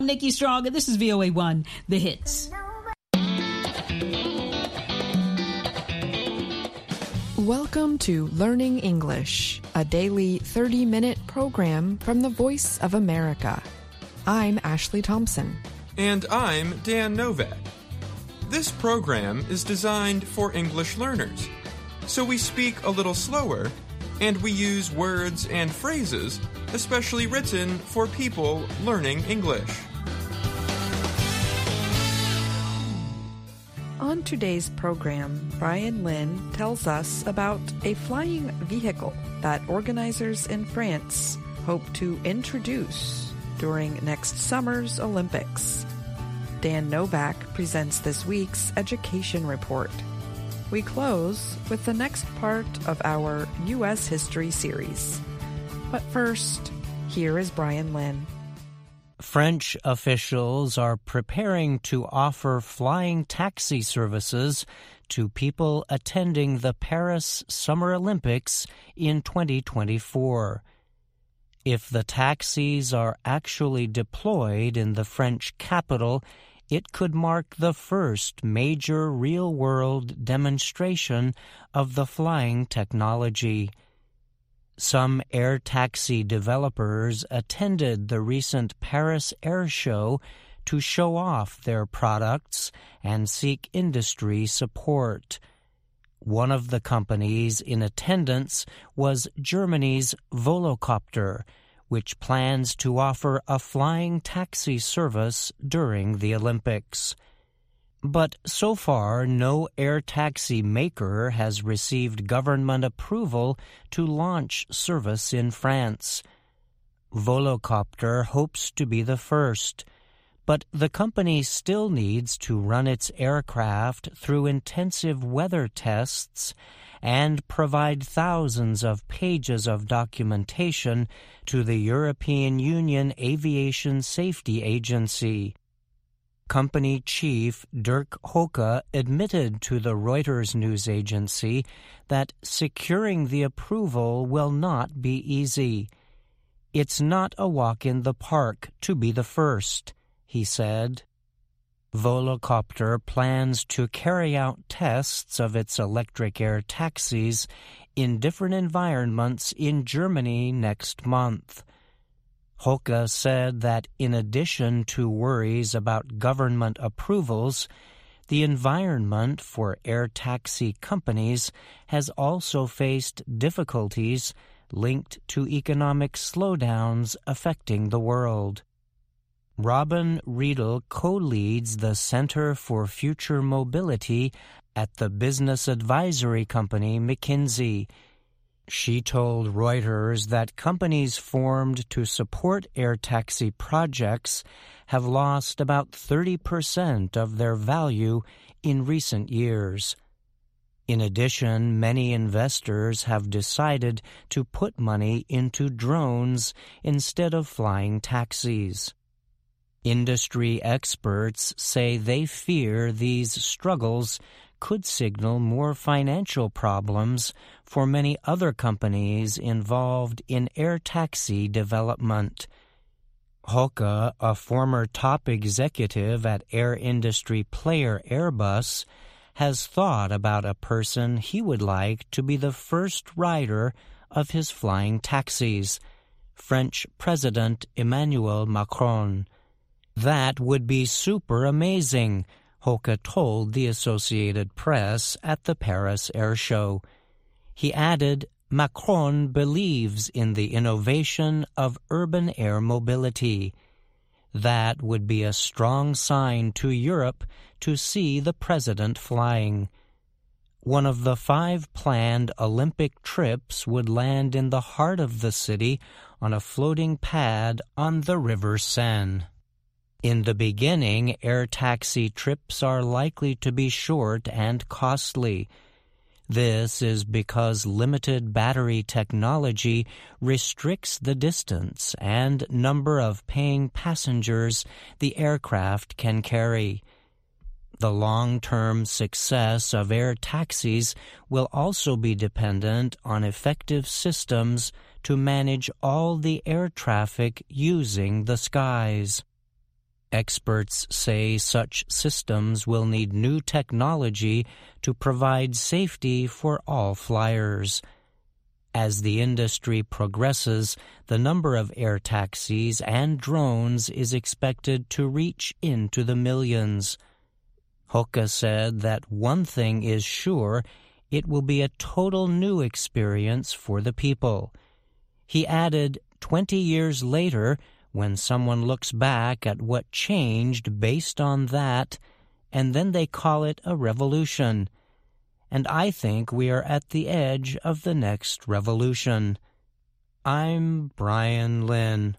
Nikki Strong, and this is VOA1, The Hits. Welcome to Learning English, a daily 30-minute program from the Voice of America. I'm Ashley Thompson. And I'm Dan Novak. This program is designed for English learners, so we speak a little slower, and we use words and phrases especially written for people learning English. On today's program, Brian Lynn tells us about a flying vehicle that organizers in France hope to introduce during next summer's Olympics. Dan Novak presents this week's education report. We close with the next part of our U.S. History series. But first, here is Brian Lynn. French officials are preparing to offer flying taxi services to people attending the Paris Summer Olympics in 2024. If the taxis are actually deployed in the French capital, it could mark the first major real-world demonstration of the flying technology. Some air taxi developers attended the recent Paris Air Show to show off their products and seek industry support. One of the companies in attendance was Germany's Volocopter, which plans to offer a flying taxi service during the Olympics. But so far, no air taxi maker has received government approval to launch service in France. Volocopter hopes to be the first, but the company still needs to run its aircraft through intensive weather tests and provide thousands of pages of documentation to the European Union Aviation Safety Agency. Company chief Dirk Hoeke admitted to the Reuters news agency that securing the approval will not be easy. It's not a walk in the park to be the first, he said. Volocopter plans to carry out tests of its electric air taxis in different environments in Germany next month. Hoeke said that in addition to worries about government approvals, the environment for air taxi companies has also faced difficulties linked to economic slowdowns affecting the world. Robin Riedel co-leads the Center for Future Mobility at the business advisory company McKinsey. She told Reuters that companies formed to support air taxi projects have lost about 30% of their value in recent years. In addition, many investors have decided to put money into drones instead of flying taxis. Industry experts say they fear these struggles could signal more financial problems for many other companies involved in air taxi development. Hoeke, a former top executive at air industry player Airbus, has thought about a person he would like to be the first rider of his flying taxis, French President Emmanuel Macron. That would be super amazing, Hoeke told the Associated Press at the Paris Air Show. He added, Macron believes in the innovation of urban air mobility. That would be a strong sign to Europe to see the president flying. One of the 5 planned Olympic trips would land in the heart of the city on a floating pad on the River Seine. In the beginning, air taxi trips are likely to be short and costly. This is because limited battery technology restricts the distance and number of paying passengers the aircraft can carry. The long-term success of air taxis will also be dependent on effective systems to manage all the air traffic using the skies. Experts say such systems will need new technology to provide safety for all flyers. As the industry progresses, the number of air taxis and drones is expected to reach into the millions. Hoka said that one thing is sure, it will be a total new experience for the people. He added, 20 years later, when someone looks back at what changed based on that, and then they call it a revolution. And I think we are at the edge of the next revolution. I'm Brian Lynn.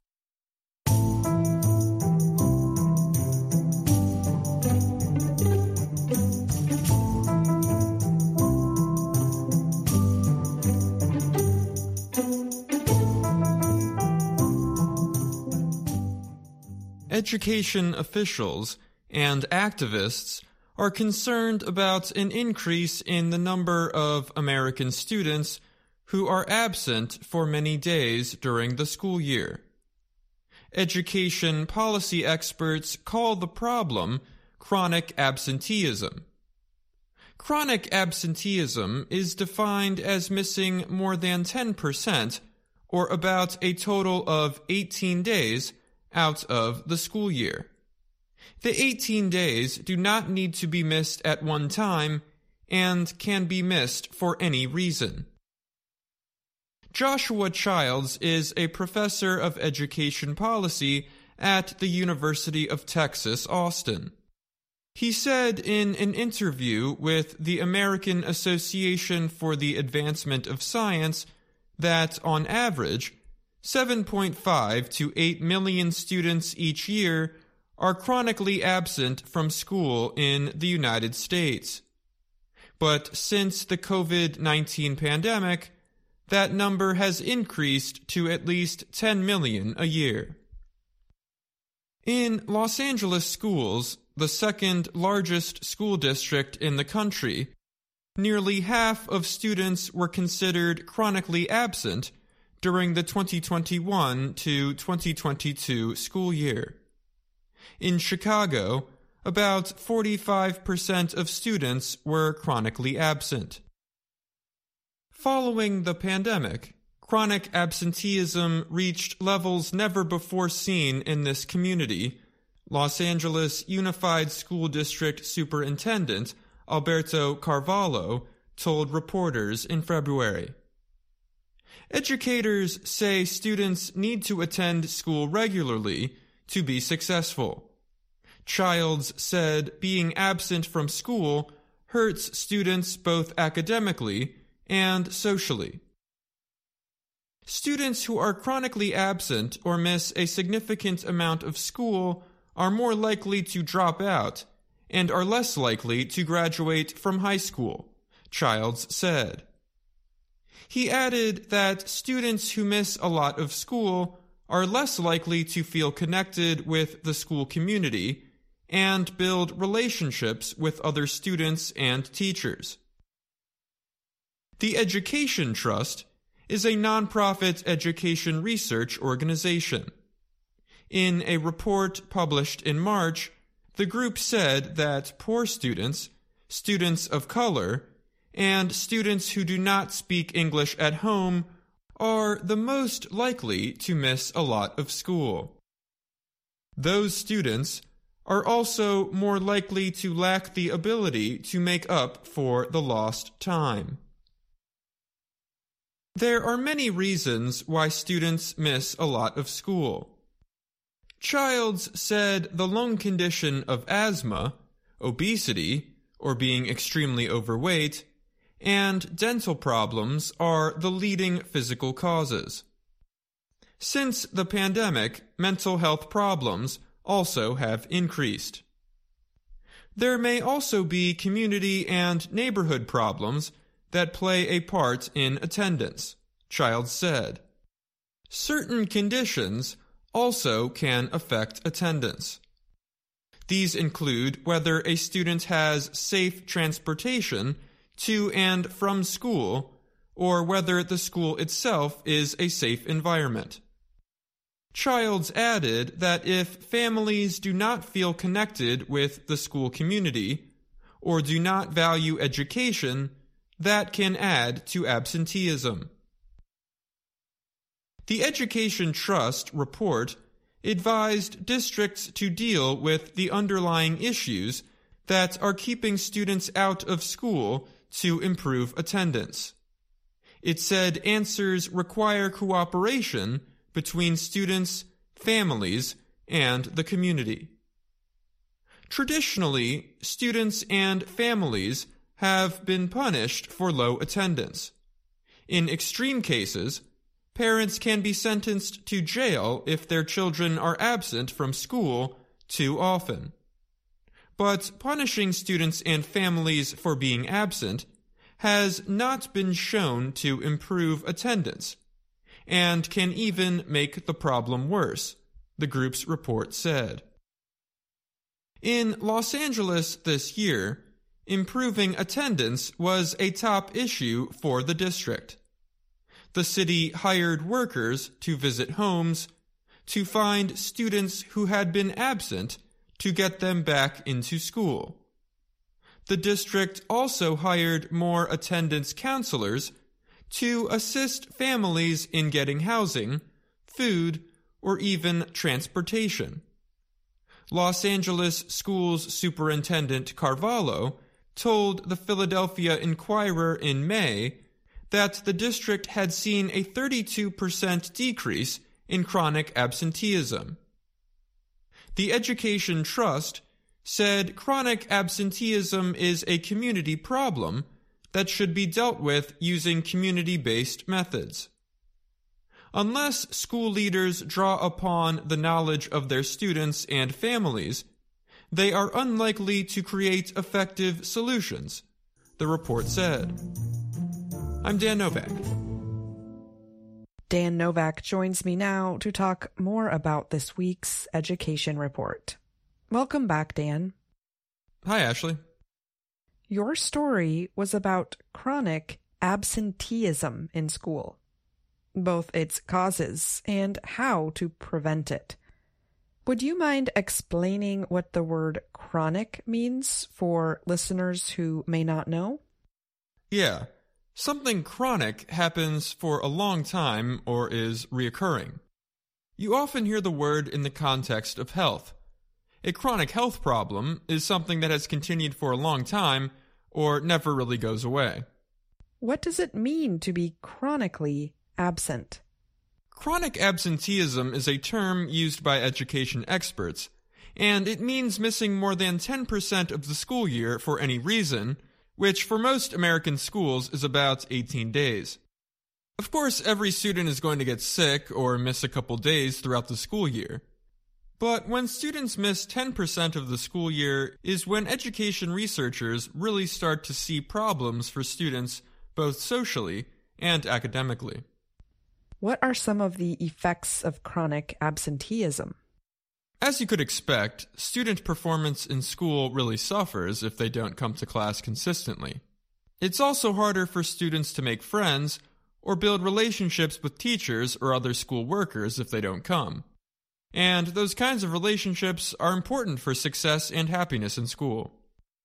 Education officials and activists are concerned about an increase in the number of American students who are absent for many days during the school year. Education policy experts call the problem chronic absenteeism. Chronic absenteeism is defined as missing more than 10%, or about a total of 18 days, out of the school year. The 18 days do not need to be missed at one time and can be missed for any reason. Joshua Childs is a professor of education policy at the University of Texas, Austin. He said in an interview with the American Association for the Advancement of Science that, on average, 7.5 to 8 million students each year are chronically absent from school in the United States. But since the COVID-19 pandemic, that number has increased to at least 10 million a year. In Los Angeles schools, the second largest school district in the country, nearly half of students were considered chronically absent during the 2021 to 2022 school year. In Chicago, about 45% of students were chronically absent. Following the pandemic, chronic absenteeism reached levels never before seen in this community, Los Angeles Unified School District Superintendent Alberto Carvalho told reporters in February. Educators say students need to attend school regularly to be successful. Childs said being absent from school hurts students both academically and socially. Students who are chronically absent or miss a significant amount of school are more likely to drop out and are less likely to graduate from high school, Childs said. He added that students who miss a lot of school are less likely to feel connected with the school community and build relationships with other students and teachers. The Education Trust is a nonprofit education research organization. In a report published in March, the group said that poor students, students of color, and students who do not speak English at home are the most likely to miss a lot of school. Those students are also more likely to lack the ability to make up for the lost time. There are many reasons why students miss a lot of school. Childs said the lung condition of asthma, obesity, or being extremely overweight, and dental problems are the leading physical causes. Since the pandemic, mental health problems also have increased. There may also be community and neighborhood problems that play a part in attendance, Childs said. Certain conditions also can affect attendance. These include whether a student has safe transportation to and from school, or whether the school itself is a safe environment. Childs added that if families do not feel connected with the school community or do not value education, that can add to absenteeism. The Education Trust report advised districts to deal with the underlying issues that are keeping students out of school to improve attendance. It said answers require cooperation between students, families, and the community. Traditionally, students and families have been punished for low attendance. In extreme cases, parents can be sentenced to jail if their children are absent from school too often. But punishing students and families for being absent has not been shown to improve attendance, and can even make the problem worse, the group's report said. In Los Angeles this year, improving attendance was a top issue for the district. The city hired workers to visit homes to find students who had been absent to get them back into school. The district also hired more attendance counselors to assist families in getting housing, food, or even transportation. Los Angeles Schools Superintendent Carvalho told the Philadelphia Inquirer in May that the district had seen a 32% decrease in chronic absenteeism. The Education Trust said chronic absenteeism is a community problem that should be dealt with using community-based methods. Unless school leaders draw upon the knowledge of their students and families, they are unlikely to create effective solutions, the report said. I'm Dan Novak. Dan Novak joins me now to talk more about this week's education report. Welcome back, Dan. Hi, Ashley. Your story was about chronic absenteeism in school, both its causes and how to prevent it. Would you mind explaining what the word chronic means for listeners who may not know? Yeah. Something chronic happens for a long time or is reoccurring. You often hear the word in the context of health. A chronic health problem is something that has continued for a long time or never really goes away. What does it mean to be chronically absent? Chronic absenteeism is a term used by education experts, and it means missing more than 10% of the school year for any reason, which for most American schools is about 18 days. Of course, every student is going to get sick or miss a couple days throughout the school year. But when students miss 10% of the school year is when education researchers really start to see problems for students both socially and academically. What are some of the effects of chronic absenteeism? As you could expect, student performance in school really suffers if they don't come to class consistently. It's also harder for students to make friends or build relationships with teachers or other school workers if they don't come. And those kinds of relationships are important for success and happiness in school.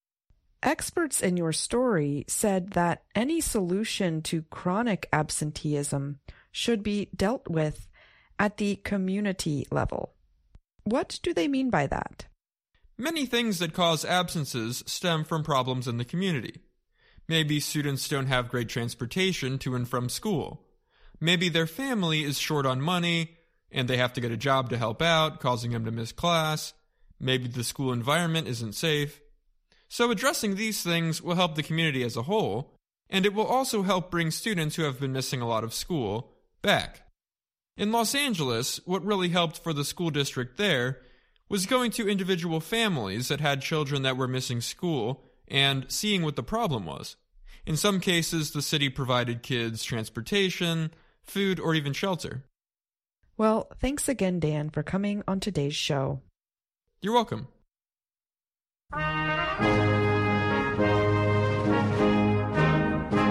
Experts in your story said that any solution to chronic absenteeism should be dealt with at the community level. What do they mean by that? Many things that cause absences stem from problems in the community. Maybe students don't have great transportation to and from school. Maybe their family is short on money and they have to get a job to help out, causing them to miss class. Maybe the school environment isn't safe. So addressing these things will help the community as a whole, and it will also help bring students who have been missing a lot of school back. In Los Angeles, what really helped for the school district there was going to individual families that had children that were missing school and seeing what the problem was. In some cases, the city provided kids transportation, food, or even shelter. Well, thanks again, Dan, for coming on today's show. You're welcome.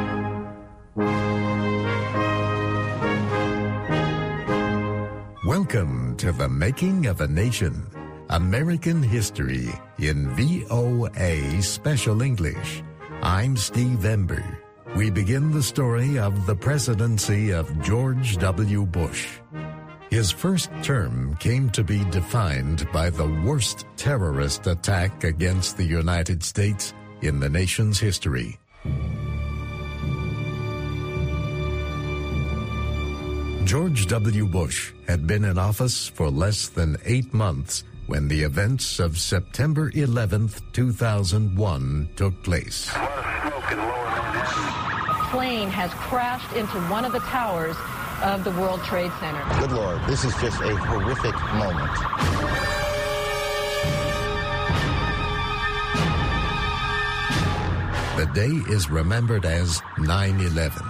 Welcome Welcome to the Making of a Nation, American History in VOA Special English. I'm Steve Ember. We begin the story of the presidency of George W. Bush. His first term came to be defined by the worst terrorist attack against the United States in the nation's history. George W. Bush had been in office for less than 8 months when the events of September 11th, 2001 took place. A plane has crashed into one of the towers of the World Trade Center. Good Lord, this is just a horrific moment. The day is remembered as 9/11.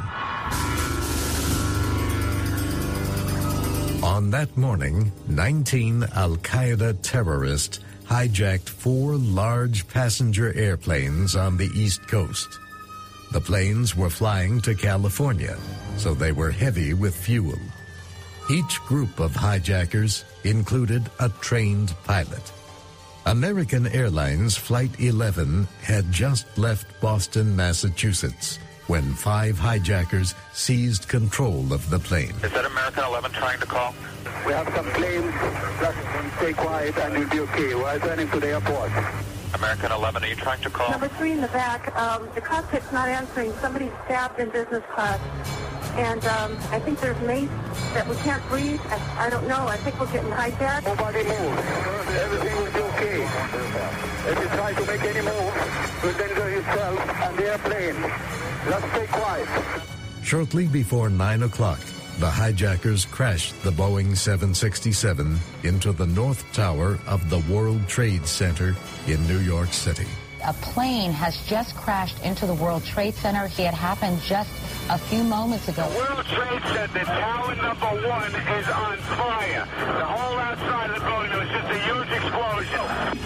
On that morning, 19 Al-Qaeda terrorists hijacked 4 large passenger airplanes on the East Coast. The planes were flying to California, so they were heavy with fuel. Each group of hijackers included a trained pilot. American Airlines Flight 11 had just left Boston, Massachusetts, when 5 hijackers seized control of the plane. Is that American 11 trying to call? We have some planes. Just stay quiet and you'll be okay. We're turning to the airport. American 11, are you trying to call? Number 3 in the back. The cockpit's not answering. Somebody's stabbed in business class. And I think there's mace that we can't breathe. I don't know. I think we're getting hijacked. Nobody move. Everything will be okay. If you try to make any move, you'll danger yourself and the airplane. Let's stay quiet. Shortly before 9 o'clock, the hijackers crashed the Boeing 767 into the North Tower of the World Trade Center in New York City. A plane has just crashed into the World Trade Center. It had happened just a few moments ago. The World Trade Center, tower number 1 is on fire. The whole outside of the building, there was just a huge explosion.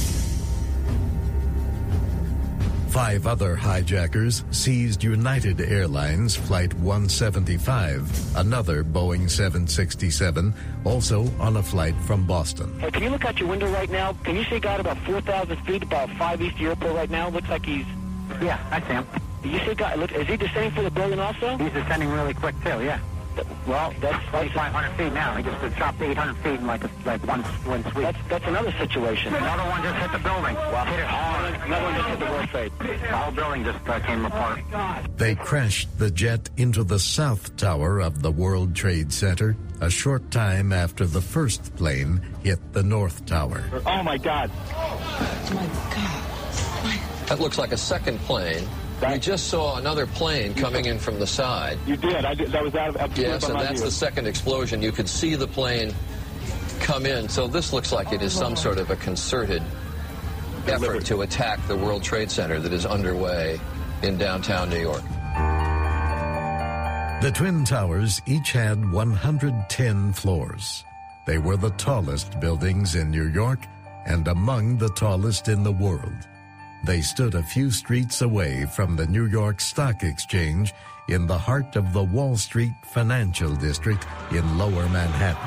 5 other hijackers seized United Airlines Flight 175, another Boeing 767, also on a flight from Boston. Hey, can you look out your window right now? Can you see a guy at about 4,000 feet, about 5 East Airport right now? Looks like he's... Yeah, I see him. You see a guy, look, is he descending for the building also? He's descending really quick too, yeah. Well, that's 500 feet now. He just dropped 800 feet in like one sweep. That's another situation. Another one just hit the building. Wow. Hit it hard. Another one just hit the World Trade. The whole building just came apart. They crashed the jet into the South Tower of the World Trade Center a short time after the first plane hit the North Tower. Oh, my God. Oh, my God. That looks like a second plane. We just saw another plane coming in from the side. You did. That was out of Yeah, so that's the second explosion. You could see the plane come in. So this looks like it is some sort of a concerted effort to attack the World Trade Center that is underway in downtown New York. The Twin Towers each had 110 floors. They were the tallest buildings in New York and among the tallest in the world. They stood a few streets away from the New York Stock Exchange in the heart of the Wall Street financial district in Lower Manhattan.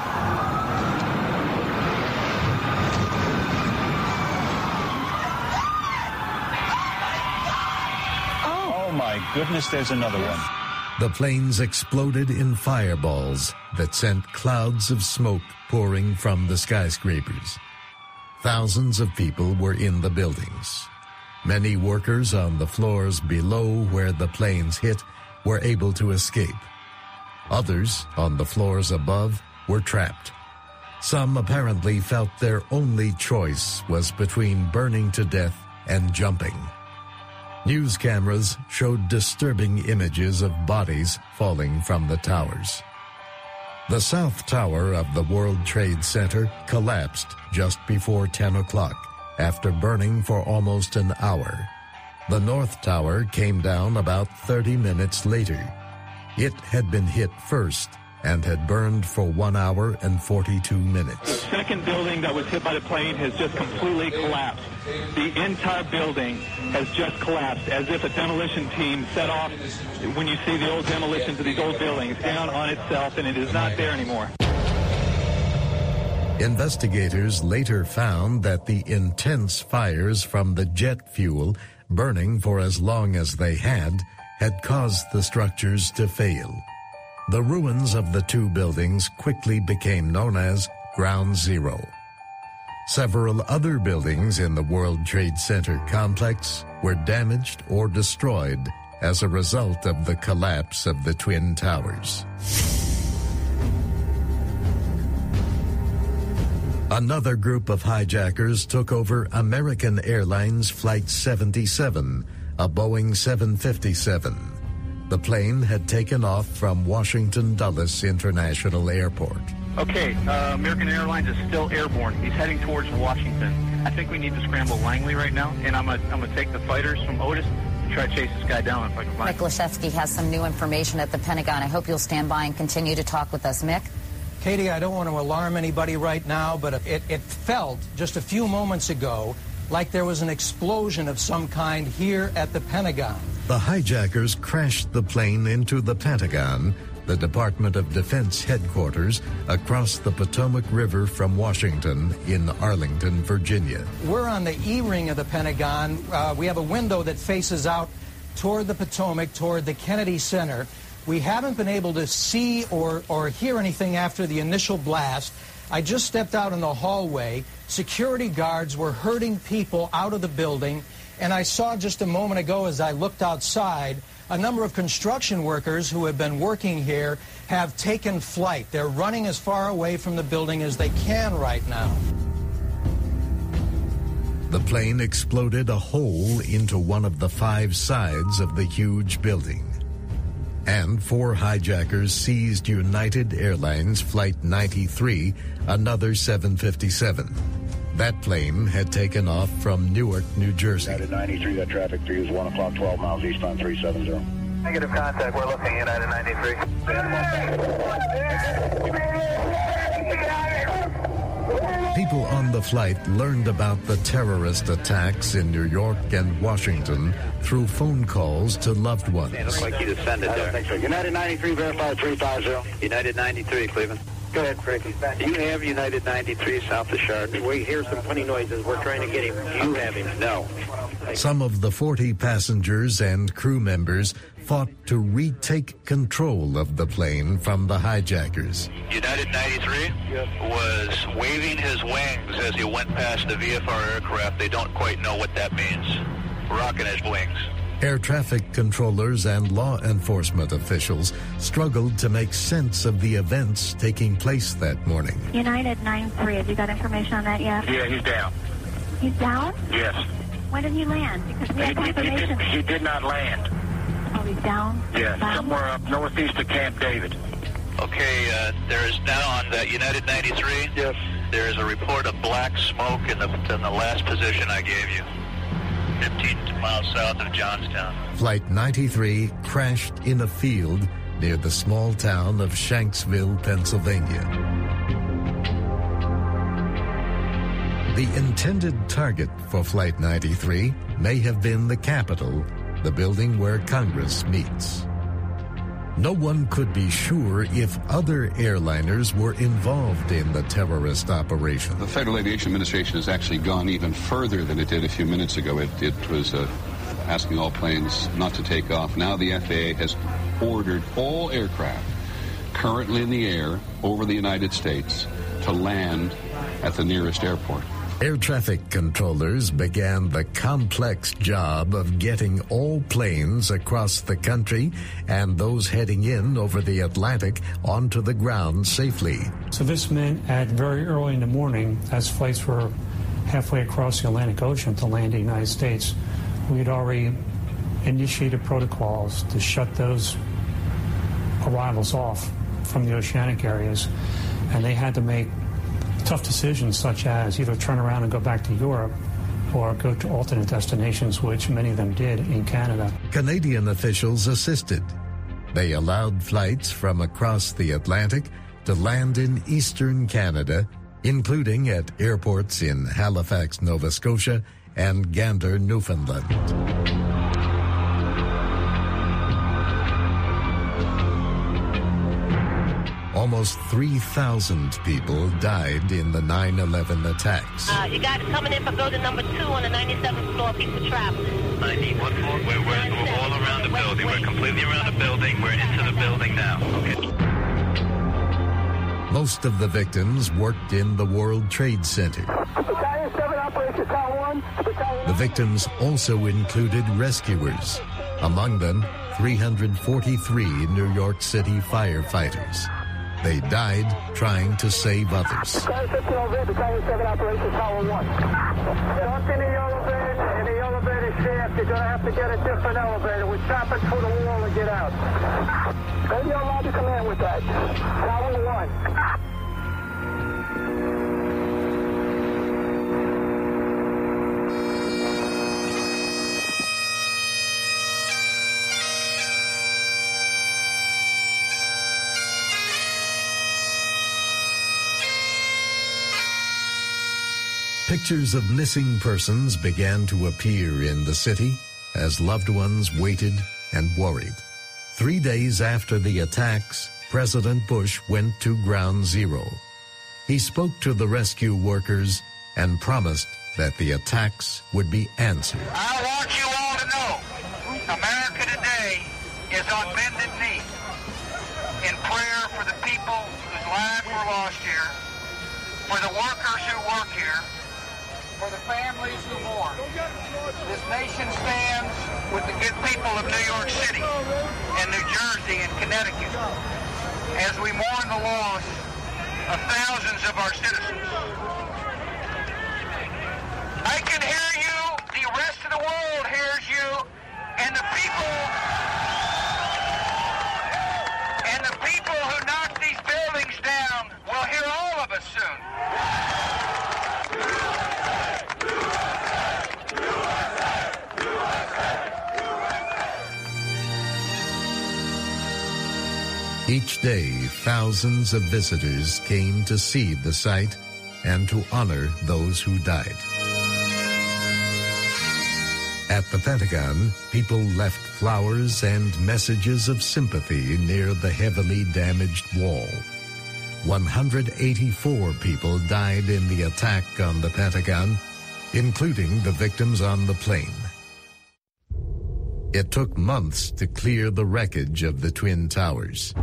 Oh my goodness, there's another one. The planes exploded in fireballs that sent clouds of smoke pouring from the skyscrapers. Thousands of people were in the buildings. Many workers on the floors below where the planes hit were able to escape. Others on the floors above were trapped. Some apparently felt their only choice was between burning to death and jumping. News cameras showed disturbing images of bodies falling from the towers. The South Tower of the World Trade Center collapsed just before 10 o'clock after burning for almost an hour. The North Tower came down about 30 minutes later. It had been hit first and had burned for 1 hour and 42 minutes. The second building that was hit by the plane has just completely collapsed. The entire building has just collapsed, as if a demolition team set off, when you see the old demolitions of these old buildings, down on itself, and it is not there anymore. Investigators later found that the intense fires from the jet fuel, burning for as long as they had caused the structures to fail. The ruins of the two buildings quickly became known as Ground Zero. Several other buildings in the World Trade Center complex were damaged or destroyed as a result of the collapse of the Twin Towers. Another group of hijackers took over American Airlines Flight 77, a Boeing 757. The plane had taken off from Washington Dulles International Airport. Okay, American Airlines is still airborne. He's heading towards Washington. I think we need to scramble Langley right now, and I'm gonna take the fighters from Otis and try to chase this guy down if I can find him. Mick Leshefsky has some new information at the Pentagon. I hope you'll stand by and continue to talk with us. Mick? Katie, I don't want to alarm anybody right now, but it felt just a few moments ago like there was an explosion of some kind here at the Pentagon. The hijackers crashed the plane into the Pentagon, the Department of Defense headquarters, across the Potomac River from Washington in Arlington, Virginia. We're on the E-ring of the Pentagon. We have a window that faces out toward the Potomac, toward the Kennedy Center. We haven't been able to see or hear anything after the initial blast. I just stepped out in the hallway. Security guards were herding people out of the building, and I saw just a moment ago as I looked outside, a number of construction workers who have been working here have taken flight. They're running as far away from the building as they can right now. The plane exploded a hole into one of the 5 sides of the huge building. And 4 hijackers seized United Airlines Flight 93, another 757. That plane had taken off from Newark, New Jersey. United 93, that traffic for you is 1 o'clock, 12 miles east on 370. Negative contact, we're looking United 93. People on the flight learned about the terrorist attacks in New York and Washington through phone calls to loved ones. It looks like you descended there. So. United 93, verify 350. United 93, Cleveland. Go ahead, Frankie. Do you have United 93 south of Chardon? We hear some funny noises. We're trying to get him. Do you have him? No. Some of the 40 passengers and crew members fought to retake control of the plane from the hijackers. United 93 was waving his wings as he went past the VFR aircraft. They don't quite know what that means. Rocking his wings. Air traffic controllers and law enforcement officials struggled to make sense of the events taking place that morning. United 93, have you got information on that yet? Yeah, he's down. He's down? Yes. When did he land? Because we have confirmation. He did not land. Oh, he's down? Yes, somewhere up northeast of Camp David. Okay, there is now on that United 93. Yes. There is a report of black smoke in the last position I gave you. 15 miles south of Johnstown. Flight 93 crashed in a field near the small town of Shanksville, Pennsylvania. The intended target for Flight 93 may have been the Capitol, the building where Congress meets. No one could be sure if other airliners were involved in the terrorist operation. The Federal Aviation Administration has actually gone even further than it did a few minutes ago. It was asking all planes not to take off. Now the FAA has ordered all aircraft currently in the air over the United States to land at the nearest airport. Air traffic controllers began the complex job of getting all planes across the country and those heading in over the Atlantic onto the ground safely. So this meant at very early in the morning, as flights were halfway across the Atlantic Ocean to land in the United States, we had already initiated protocols to shut those arrivals off from the oceanic areas, and they had to make tough decisions such as either turn around and go back to Europe or go to alternate destinations, which many of them did in Canada. Canadian officials assisted. They allowed flights from across the Atlantic to land in eastern Canada, including at airports in Halifax, Nova Scotia, and Gander, Newfoundland. almost 3,000 people died in the 9/11 attacks. You guys coming in for building number 2 on the 97th floor. People traveling. 91 floor. We're all around the building. We're completely around the building. We're into the building now. Okay. Most of the victims worked in the World Trade Center. Battalion 7, Operation Tower 1. The victims also included rescuers. Among them, 343 New York City firefighters. They died trying to save others. Battalion 7, Operation Tower 1. Don't in the elevator shaft. You're going to have to get a different elevator. We're chopping through the wall to get out. Maybe you're allowed to come in with that. Tower 1. Pictures of missing persons began to appear in the city as loved ones waited and worried. 3 days after the attacks, President Bush went to Ground Zero. He spoke to the rescue workers and promised that the attacks would be answered. I want you all to know, America today is on bended knee in prayer for the people whose lives were lost here, for the workers who work here, for the families who mourn. This nation stands with the good people of New York City and New Jersey and Connecticut as we mourn the loss of thousands of our citizens. I can hear you, the rest of the world hears you, and the people who knocked these buildings down will hear all of us soon. Each day, thousands of visitors came to see the site and to honor those who died. At the Pentagon, people left flowers and messages of sympathy near the heavily damaged wall. 184 people died in the attack on the Pentagon, including the victims on the plane. It took months to clear the wreckage of the Twin Towers.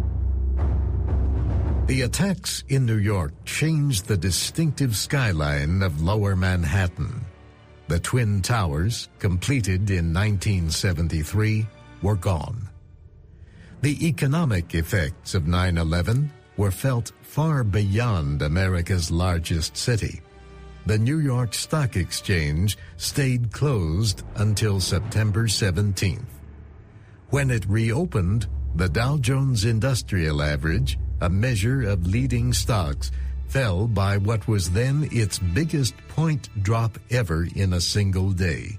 The attacks in New York changed the distinctive skyline of Lower Manhattan. The Twin Towers, completed in 1973, were gone. The economic effects of 9/11 were felt far beyond America's largest city. The New York Stock Exchange stayed closed until September 17th. When it reopened, the Dow Jones Industrial Average, a measure of leading stocks, fell by what was then its biggest point drop ever in a single day.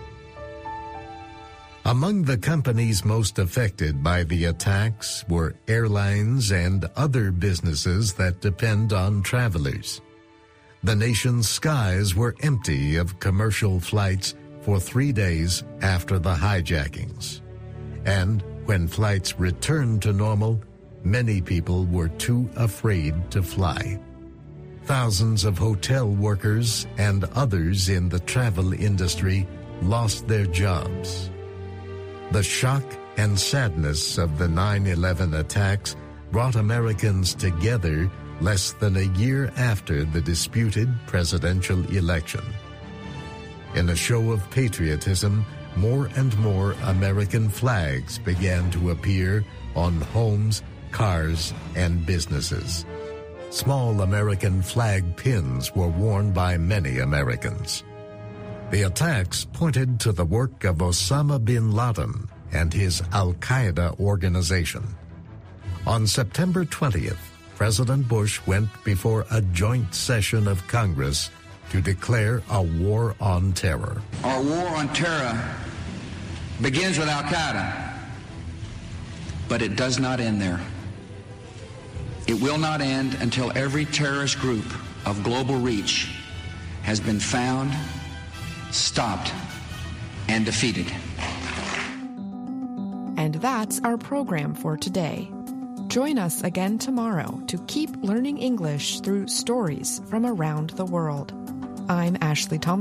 Among the companies most affected by the attacks were airlines and other businesses that depend on travelers. The nation's skies were empty of commercial flights for 3 days after the hijackings. And when flights returned to normal, many people were too afraid to fly. Thousands of hotel workers and others in the travel industry lost their jobs. The shock and sadness of the 9/11 attacks brought Americans together less than a year after the disputed presidential election. In a show of patriotism, more and more American flags began to appear on homes, cars, and businesses. Small American flag pins were worn by many Americans. The attacks pointed to the work of Osama bin Laden and his Al-Qaeda organization. On September 20th, President Bush went before a joint session of Congress to declare a war on terror. Our war on terror begins with Al-Qaeda, but it does not end there. It will not end until every terrorist group of global reach has been found, stopped, and defeated. And that's our program for today. Join us again tomorrow to keep learning English through stories from around the world. I'm Ashley Thompson.